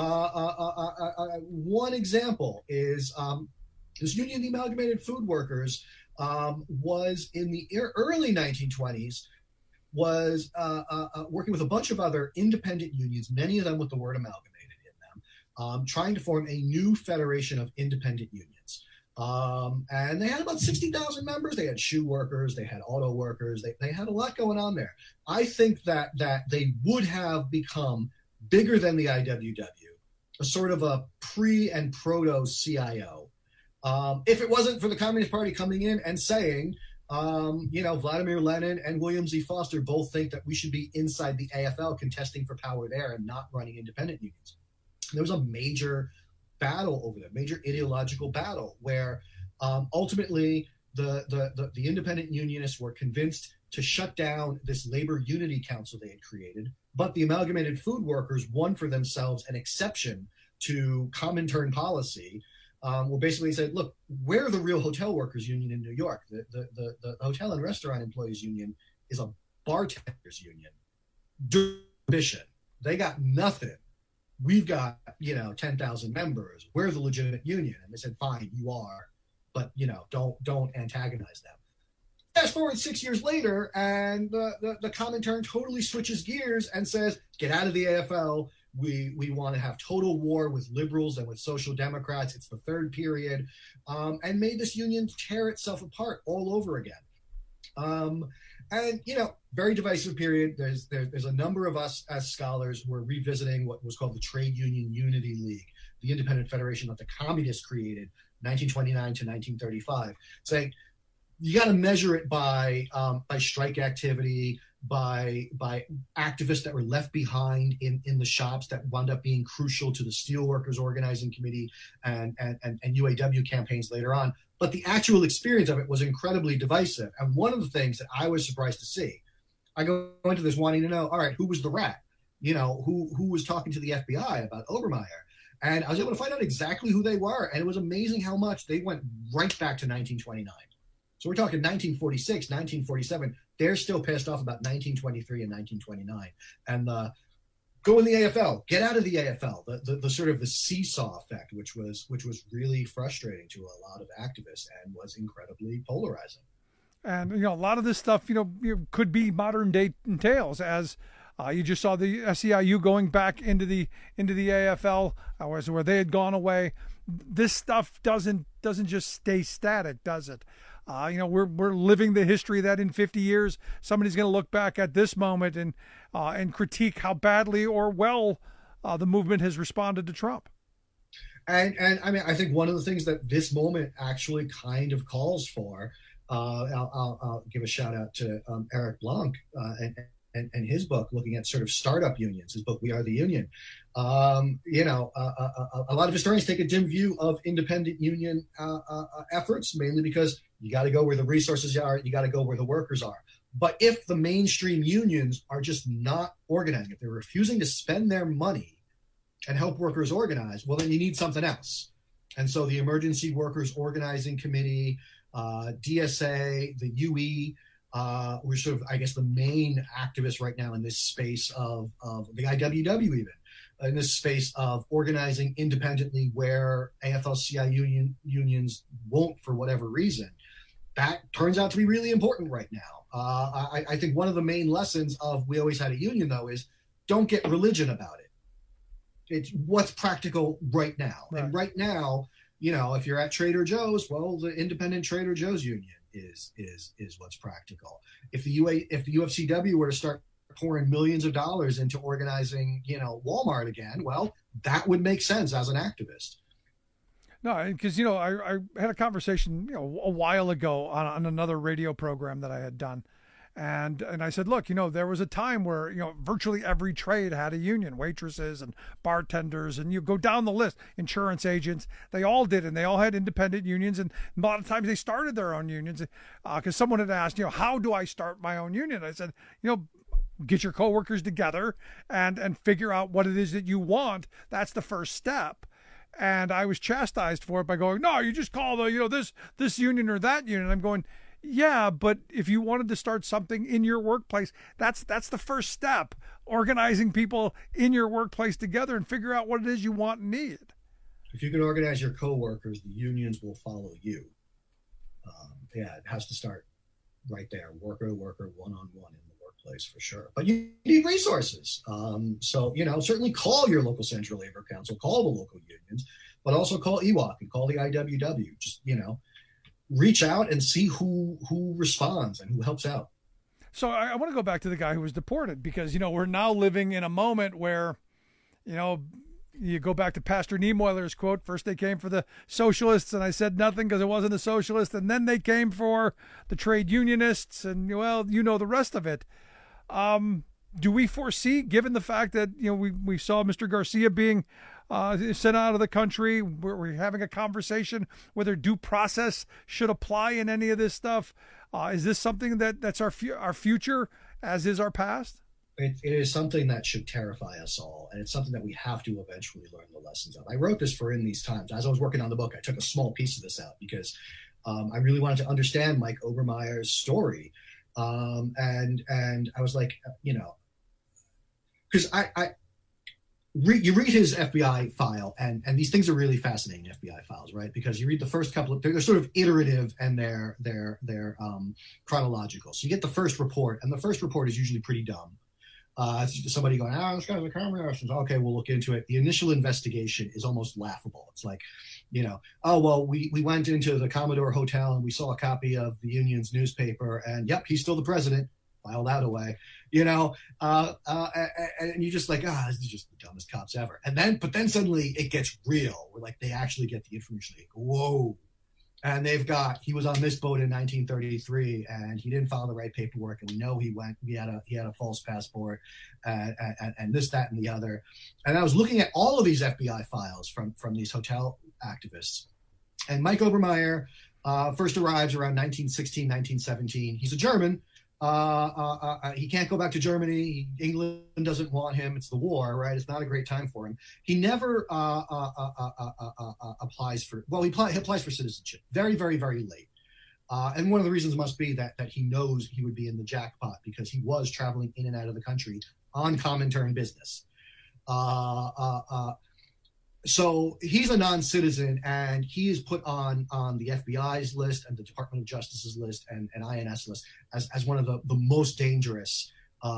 One example is this union of the Amalgamated Food Workers was in the early 1920s, was working with a bunch of other independent unions, many of them with the word amalgamated in them, trying to form a new federation of independent unions. And they had about 60,000 members. They had shoe workers, they had auto workers, they had a lot going on there. I think that they would have become bigger than the IWW, a sort of a pre and proto CIO. If it wasn't for the Communist Party coming in and saying, Vladimir Lenin and William Z. Foster both think that we should be inside the AFL contesting for power there and not running independent unions. There was a major battle over there, major ideological battle, where ultimately the independent unionists were convinced to shut down this labor unity council they had created, but the Amalgamated Food Workers won for themselves an exception to Comintern policy. Well, basically said, look, we're the real hotel workers union in New York. The Hotel and Restaurant Employees Union is a bartenders union. Division. They got nothing. We've got, 10,000 members. We're the legitimate union. And they said, fine, you are, but, don't antagonize them. Fast forward 6 years later, and the Comintern totally switches gears and says, get out of the AFL. We want to have total war with liberals and with social democrats. It's the third period, and made this union tear itself apart all over again. And, very divisive period. There's a number of us as scholars who are revisiting what was called the Trade Union Unity League, the independent federation that the communists created 1929 to 1935, saying you got to measure it by strike activity, by activists that were left behind in the shops that wound up being crucial to the Steelworkers Organizing Committee and UAW campaigns later on. But the actual experience of it was incredibly divisive. And one of the things that I was surprised to see, I go into this wanting to know, all right, who was the rat? Who was talking to the FBI about Obermeyer? And I was able to find out exactly who they were. And it was amazing how much they went right back to 1929. So we're talking 1946, 1947. They're still pissed off about 1923 and 1929. And go in the AFL, get out of the AFL, the sort of the seesaw effect, which was really frustrating to a lot of activists and was incredibly polarizing. And, a lot of this stuff, could be modern day tales, as you just saw the SEIU going back into the AFL, where they had gone away. This stuff doesn't just stay static, does it? We're living the history that in 50 years, somebody's going to look back at this moment and critique how badly or well the movement has responded to Trump. And I mean, I think one of the things that this moment actually kind of calls for, I'll give a shout out to Eric Blanc and his book looking at sort of startup unions, his book, We Are the Union. A lot of historians take a dim view of independent union efforts, mainly because you got to go where the resources are, you got to go where the workers are. But if the mainstream unions are just not organizing, if they're refusing to spend their money and help workers organize, well, then you need something else. And so the Emergency Workers Organizing Committee, DSA, the UE, we're sort of, I guess, the main activists right now in this space of the IWW even, in this space of organizing independently where AFL-CIO unions won't for whatever reason. That turns out to be really important right now. I think one of the main lessons of We Always Had a Union, though, is don't get religion about it. It's what's practical right now. Right. And right now, if you're at Trader Joe's, well, the independent Trader Joe's union is what's practical. If the UFCW were to start pouring millions of dollars into organizing, Walmart again, well, that would make sense as an activist. No, because, I had a conversation, a while ago on another radio program that I had done. And I said, look, there was a time where, virtually every trade had a union, waitresses and bartenders, and you go down the list, insurance agents, they all did, and they all had independent unions. And a lot of times they started their own unions because someone had asked, how do I start my own union? I said, get your coworkers together and figure out what it is that you want. That's the first step. And I was chastised for it by going, no, you just call the, this union or that union. And I'm going, yeah, but if you wanted to start something in your workplace, that's the first step. Organizing people in your workplace together and figure out what it is you want and need. If you can organize your coworkers, the unions will follow you. It has to start right there, worker to worker, one-on-one in the workplace for sure. But you need resources. So, certainly call your local Central Labor Council, call the local unions, but also call EWOC and call the IWW. Just, reach out and see who responds and who helps out. So I want to go back to the guy who was deported because, we're now living in a moment where, you go back to Pastor Niemeyer's quote, first they came for the socialists and I said nothing because it wasn't a socialist. And then they came for the trade unionists and, well, the rest of it. Do we foresee, given the fact that, we saw Mr. Garcia being sent out of the country, we're having a conversation whether due process should apply in any of this stuff. Is this something that's our future as is our past? It is something that should terrify us all. And it's something that we have to eventually learn the lessons of. I wrote this for In These Times. As I was working on the book, I took a small piece of this out because I really wanted to understand Mike Obermeyer's story. And I was like, because you read his FBI file, and these things are really fascinating FBI files, right? Because you read the first couple of, they're sort of iterative and they're chronological. So you get the first report, and the first report is usually pretty dumb. Somebody going, this guy's a communist. Okay, we'll look into it. The initial investigation is almost laughable. It's like, we went into the Commodore Hotel and we saw a copy of the Union's newspaper, and yep, he's still the president. File that away, and you're just like, this is just the dumbest cops ever. But then suddenly it gets real. Where like they actually get the information. Like, whoa. And he was on this boat in 1933 and he didn't file the right paperwork. And we know he had a false passport and this, that, and the other. And I was looking at all of these FBI files from these hotel activists. And Mike Obermeyer first arrives around 1916, 1917. He's a German. He can't go back to Germany. England doesn't want him. It's the war, right? It's not a great time for him. He never applies for, he applies for citizenship very, very, very late. And one of the reasons must be that he knows he would be in the jackpot because he was traveling in and out of the country on Comintern business. So he's a non-citizen, and he is put on the FBI's list and the Department of Justice's list and INS list as one of the most dangerous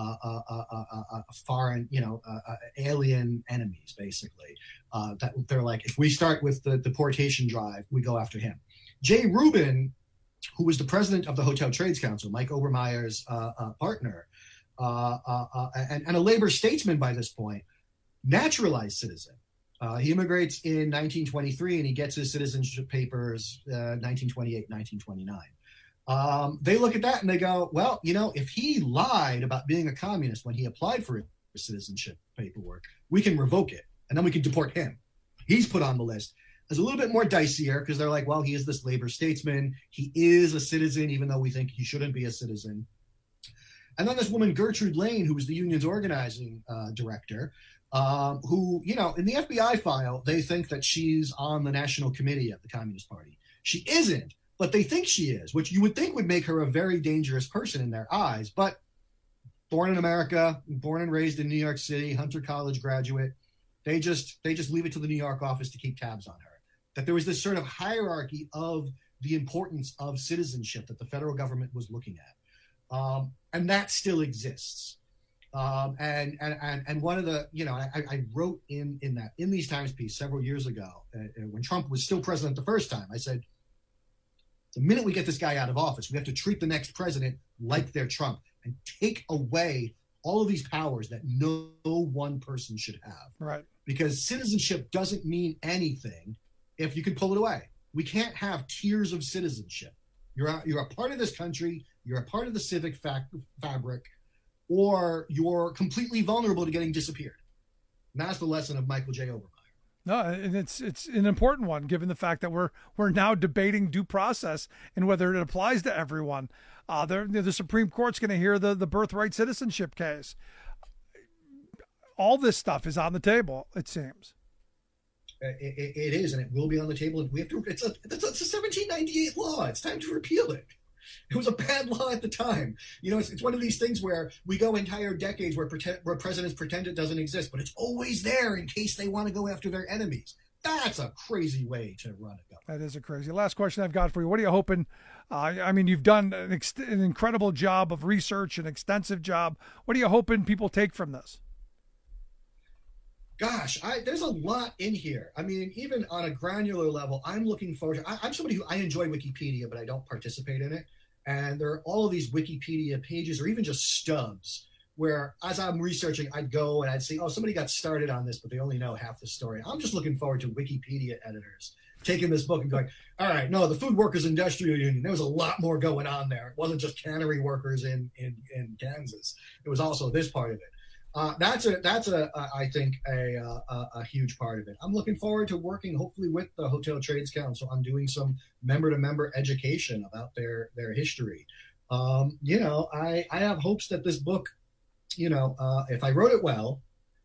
foreign, alien enemies, basically. That they're like, if we start with the deportation drive, we go after him. Jay Rubin, who was the president of the Hotel Trades Council, Mike Obermeyer's partner, and a labor statesman by this point, naturalized citizen. He immigrates in 1923 and he gets his citizenship papers 1928, 1929. They look at that and they go, well, if he lied about being a communist when he applied for his citizenship paperwork, we can revoke it and then we can deport him. He's put on the list. It's a little bit more dicier because they're like, well, he is this labor statesman. He is a citizen, even though we think he shouldn't be a citizen. And then this woman, Gertrude Lane, who was the union's organizing director, who, in the FBI file, they think that she's on the National Committee of the Communist Party. She isn't, but they think she is, which you would think would make her a very dangerous person in their eyes. But born in America, born and raised in New York City, Hunter College graduate, they just leave it to the New York office to keep tabs on her. That there was this sort of hierarchy of the importance of citizenship that the federal government was looking at. And that still exists. And one of the, I wrote in these Times piece several years ago, when Trump was still president the first time, I said, the minute we get this guy out of office, we have to treat the next president like they're Trump and take away all of these powers that no one person should have. Right. Because citizenship doesn't mean anything if you can pull it away. We can't have tiers of citizenship. You're a part of this country. You're a part of the civic fabric. Or you're completely vulnerable to getting disappeared. And that's the lesson of Michael J. Obermeyer. No, and it's an important one, given the fact that we're now debating due process and whether it applies to everyone. The Supreme Court's going to hear the birthright citizenship case. All this stuff is on the table, it seems. It is, and it will be on the table. We have to. It's a 1798 law. It's time to repeal it. It was a bad law at the time. It's one of these things where we go entire decades where presidents pretend it doesn't exist, but it's always there in case they want to go after their enemies. That's a crazy way to run a government. That is a crazy. Last question I've got for you. What are you hoping? You've done an incredible job of research, an extensive job. What are you hoping people take from this? Gosh, there's a lot in here. Even on a granular level, I'm looking forward to. I'm somebody who I enjoy Wikipedia, but I don't participate in it. And there are all of these Wikipedia pages, or even just stubs, where as I'm researching, I'd go and I'd see, somebody got started on this, but they only know half the story. I'm just looking forward to Wikipedia editors taking this book and going, all right, no, the Food Workers Industrial Union, there was a lot more going on there. It wasn't just cannery workers in Kansas. It was also this part of it. That's I think a huge part of it. I'm looking forward to working hopefully with the Hotel Trades Council on doing some member-to-member education about their history. I have hopes that this book, if I wrote it well,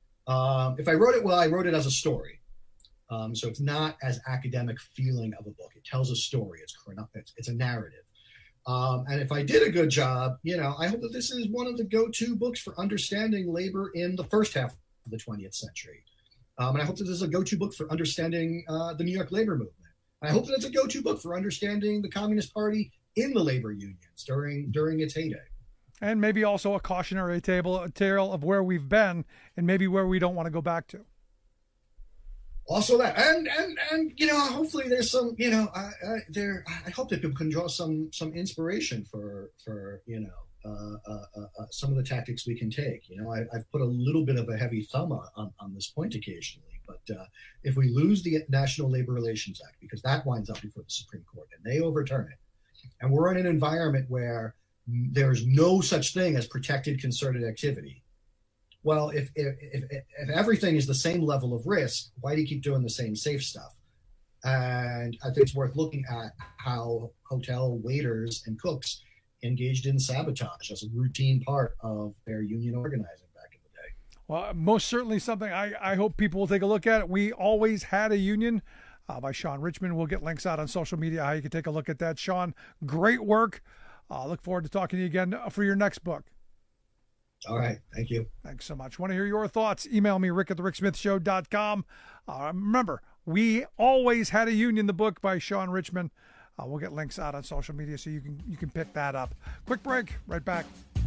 I wrote it as a story. So it's not as academic feeling of a book. It tells a story. It's a narrative. And if I did a good job, I hope that this is one of the go-to books for understanding labor in the first half of the 20th century. And I hope that this is a go-to book for understanding the New York labor movement. I hope that it's a go-to book for understanding the Communist Party in the labor unions during its heyday. And maybe also a cautionary tale of where we've been and maybe where we don't want to go back to. Also that, and hopefully there's some, I hope that people can draw some inspiration for some of the tactics we can take. I've put a little bit of a heavy thumb on this point occasionally, but if we lose the National Labor Relations Act, because that winds up before the Supreme Court and they overturn it, and we're in an environment where there's no such thing as protected concerted activity. Well, if everything is the same level of risk, why do you keep doing the same safe stuff? And I think it's worth looking at how hotel waiters and cooks engaged in sabotage as a routine part of their union organizing back in the day. Well, most certainly something I hope people will take a look at. We Always Had a Union by Sean Richman. We'll get links out on social media how you can take a look at that. Sean, great work. Look forward to talking to you again for your next book. All right. Thank you. Thanks so much. Want to hear your thoughts? Email me, rick@thericksmithshow.com. Remember, We Always Had a Union, the book by Sean Richman. We'll get links out on social media so you can pick that up. Quick break. Right back.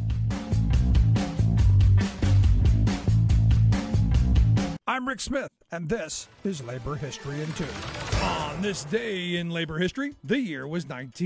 I'm Rick Smith, and this is Labor History in 2. On this day in labor history, the year was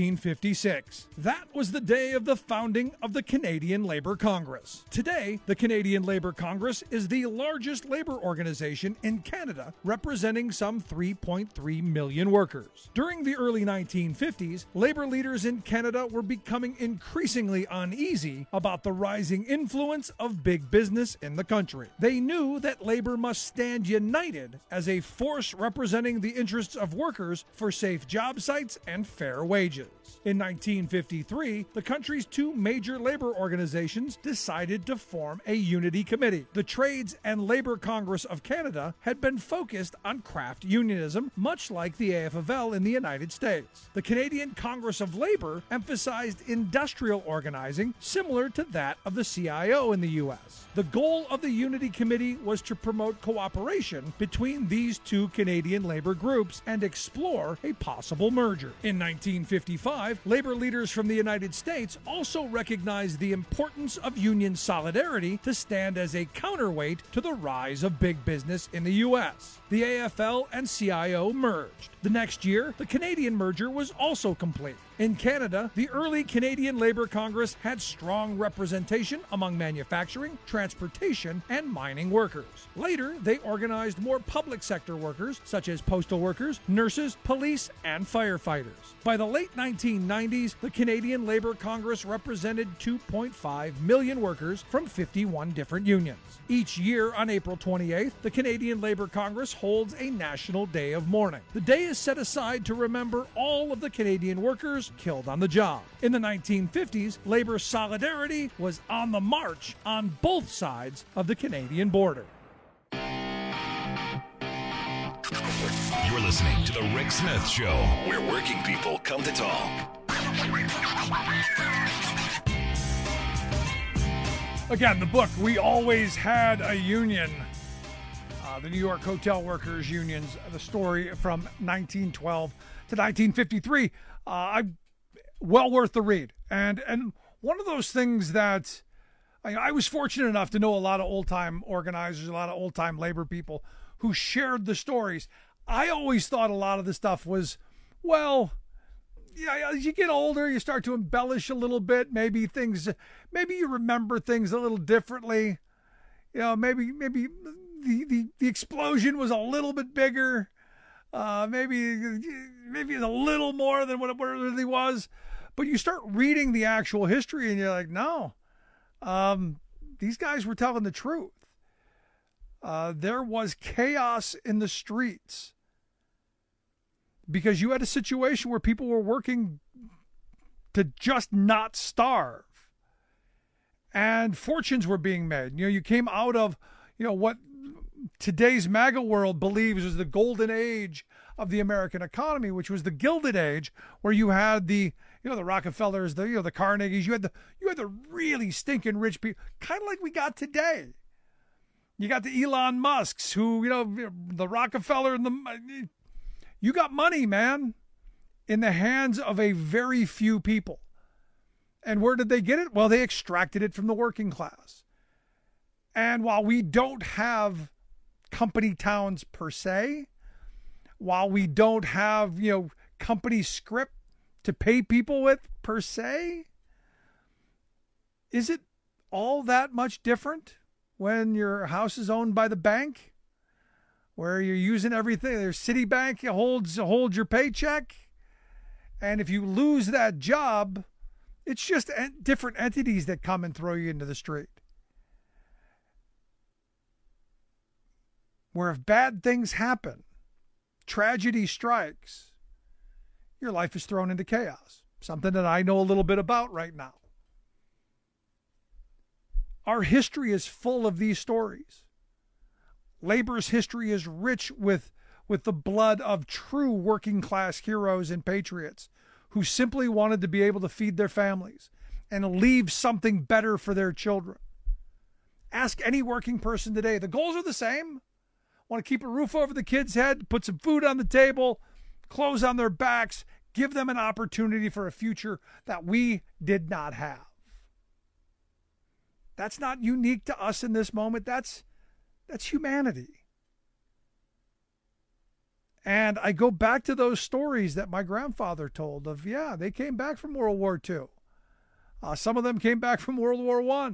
1956. That was the day of the founding of the Canadian Labour Congress. Today, the Canadian Labour Congress is the largest labor organization in Canada, representing some 3.3 million workers. During the early 1950s, labor leaders in Canada were becoming increasingly uneasy about the rising influence of big business in the country. They knew that labor must stand united as a force representing the interests of workers for safe job sites and fair wages. In 1953, the country's two major labor organizations decided to form a unity committee. The Trades and Labor Congress of Canada had been focused on craft unionism, much like the AFL in the United States. The Canadian Congress of Labor emphasized industrial organizing, similar to that of the CIO in the U.S. The goal of the Unity Committee was to promote cooperation between these two Canadian labor groups and explore a possible merger. In 1955, labor leaders from the United States also recognized the importance of union solidarity to stand as a counterweight to the rise of big business in the U.S. The AFL and CIO merged. The next year, the Canadian merger was also complete. In Canada, the early Canadian Labour Congress had strong representation among manufacturing, transportation, and mining workers. Later, they organized more public sector workers, such as postal workers, nurses, police, and firefighters. By the late 1990s, the Canadian Labour Congress represented 2.5 million workers from 51 different unions. Each year on April 28th, the Canadian Labour Congress holds a National Day of Mourning. The day is set aside to remember all of the Canadian workers killed on the job. In the 1950s, labor solidarity was on the march on both sides of the Canadian border. You're listening to The Rick Smith Show, where working people come to talk. Again, the book, We Always Had a Union. The New York Hotel Workers Unions, the story from 1912 to 1953. Well worth the read. And one of those things that I was fortunate enough to know a lot of old-time organizers, a lot of old-time labor people who shared the stories. I always thought a lot of the stuff was, well, yeah, as you get older, you start to embellish a little bit. Maybe you remember things a little differently. Maybe the explosion was a little bit bigger. Maybe it's a little more than what it really was. But you start reading the actual history and you're like, no, these guys were telling the truth. There was chaos in the streets because you had a situation where people were working to just not starve. And fortunes were being made. You came out of, what today's MAGA world believes is the golden age of the American economy, which was the Gilded Age, where you had the Rockefellers, the Carnegies, you had the really stinking rich people, kind of like we got today. You got the Elon Musks, who, the Rockefeller and you got money, man, in the hands of a very few people. And where did they get it? Well, they extracted it from the working class. And while we don't have company towns per se, while we don't have, company script to pay people with per se, is it all that much different when your house is owned by the bank, where you're using everything? There's Citibank holds your paycheck, and if you lose that job, it's just different entities that come and throw you into the street. Where if bad things happen, tragedy strikes, your life is thrown into chaos. Something that I know a little bit about right now. Our history is full of these stories. Labor's history is rich with the blood of true working class heroes and patriots who simply wanted to be able to feed their families and leave something better for their children. Ask any working person today. The goals are the same. Want to keep a roof over the kids' head, put some food on the table, clothes on their backs, give them an opportunity for a future that we did not have. That's not unique to us in this moment. That's humanity. And I go back to those stories that my grandfather told of, they came back from World War II. Some of them came back from World War I.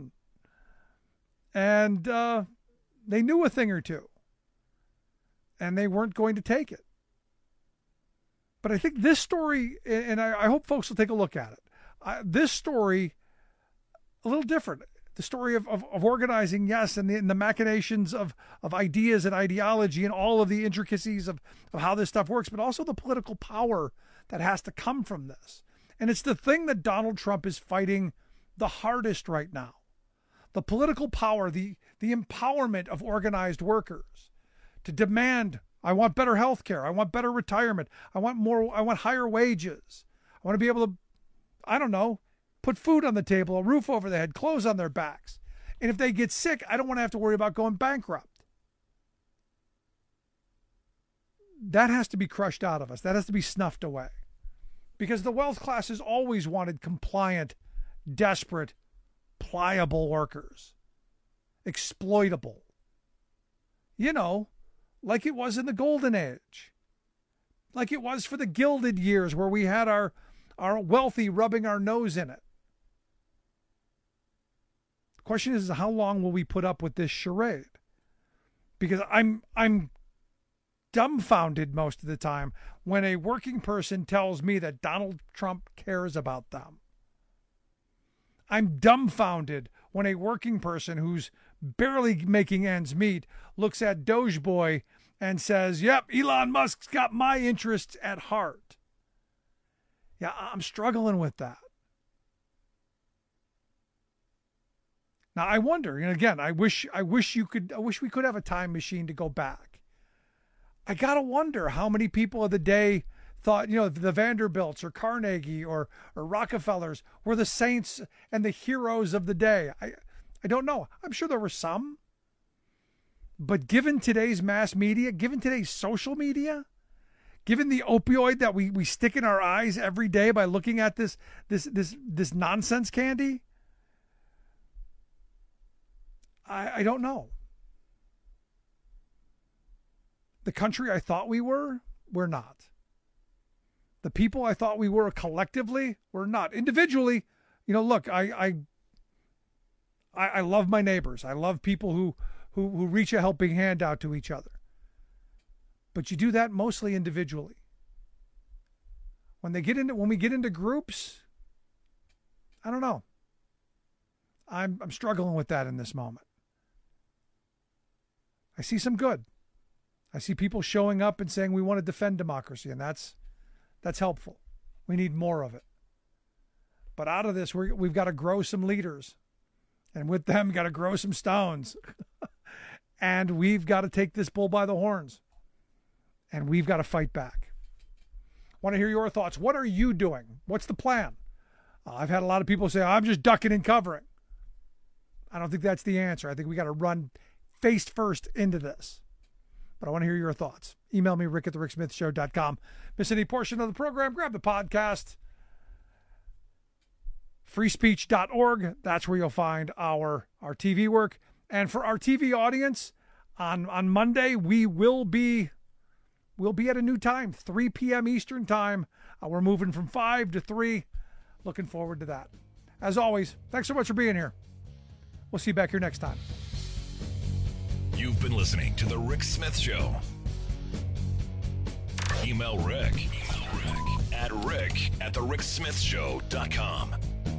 And they knew a thing or two. And they weren't going to take it. But I think this story, and I hope folks will take a look at it. This story, a little different. The story of organizing, yes, and the machinations of ideas and ideology and all of the intricacies of how this stuff works, but also the political power that has to come from this. And it's the thing that Donald Trump is fighting the hardest right now. The political power, the empowerment of organized workers to demand, I want better health care, I want better retirement, I want higher wages, I want to be able to, put food on the table, a roof over their head, clothes on their backs. And if they get sick, I don't want to have to worry about going bankrupt. That has to be crushed out of us. That has to be snuffed away. Because the wealth class has always wanted compliant, desperate, pliable workers. Exploitable. Like it was in the Golden Age. Like it was for the Gilded Years where we had our wealthy rubbing our nose in it. The question is, how long will we put up with this charade? Because I'm dumbfounded most of the time when a working person tells me that Donald Trump cares about them. I'm dumbfounded when a working person who's barely making ends meet looks at Dogeboy and says, yep, Elon Musk's got my interests at heart. Yeah, I'm struggling with that. Now I wonder, and again, I wish we could have a time machine to go back. I gotta wonder how many people of the day thought, the Vanderbilts or Carnegie or Rockefellers were the saints and the heroes of the day. I don't know. I'm sure there were some. But given today's mass media, given today's social media, given the opioid that we stick in our eyes every day by looking at this nonsense candy, I don't know. The country I thought we were, we're not. The people I thought we were collectively, we're not. Individually, look, I love my neighbors. I love people who reach a helping hand out to each other. But you do that mostly individually. When we get into groups, I don't know. I'm struggling with that in this moment. I see some good. I see people showing up and saying we want to defend democracy, and that's helpful. We need more of it. But out of this, we've got to grow some leaders, and with them, got to grow some stones, and we've got to take this bull by the horns, and we've got to fight back. Want to hear your thoughts? What are you doing? What's the plan? I've had a lot of people say, I'm just ducking and covering. I don't think that's the answer. I think we got to run face first into this. But I want to hear your thoughts. Email me, rick@thericksmithshow.com. Miss any portion of the program, grab the podcast. freespeech.org. That's where you'll find our TV work. And for our TV audience, on Monday, we'll be at a new time, 3 p.m. Eastern time. We're moving from 5 to 3. Looking forward to that. As always, thanks so much for being here. We'll see you back here next time. You've been listening to The Rick Smith Show. Email Rick at rick@thericksmithshow.com.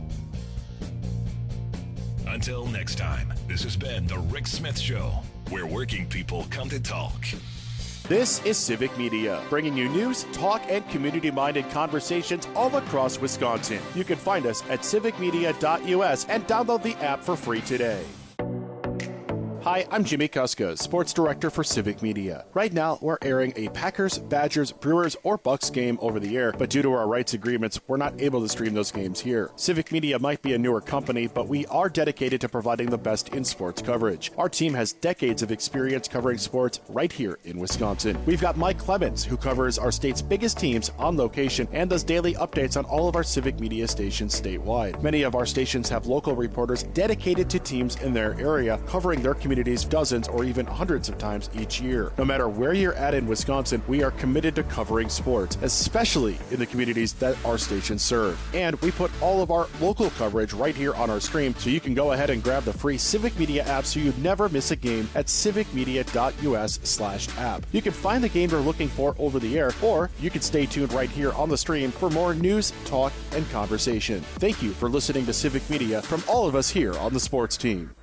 Until next time, this has been The Rick Smith Show, where working people come to talk. This is Civic Media, bringing you news, talk, and community-minded conversations all across Wisconsin. You can find us at civicmedia.us and download the app for free today. Hi, I'm Jimmy Kuska, Sports Director for Civic Media. Right now, we're airing a Packers, Badgers, Brewers, or Bucks game over the air, but due to our rights agreements, we're not able to stream those games here. Civic Media might be a newer company, but we are dedicated to providing the best in sports coverage. Our team has decades of experience covering sports right here in Wisconsin. We've got Mike Clemens, who covers our state's biggest teams on location and does daily updates on all of our Civic Media stations statewide. Many of our stations have local reporters dedicated to teams in their area, covering their communities dozens or even hundreds of times each year. No matter where you're at in Wisconsin, we are committed to covering sports, especially in the communities that our stations serve. And we put all of our local coverage right here on our stream, so you can go ahead and grab the free Civic Media app so you never miss a game at civicmedia.us/app. You can find the game you're looking for over the air, or you can stay tuned right here on the stream for more news, talk, and conversation. Thank you for listening to Civic Media from all of us here on the sports team.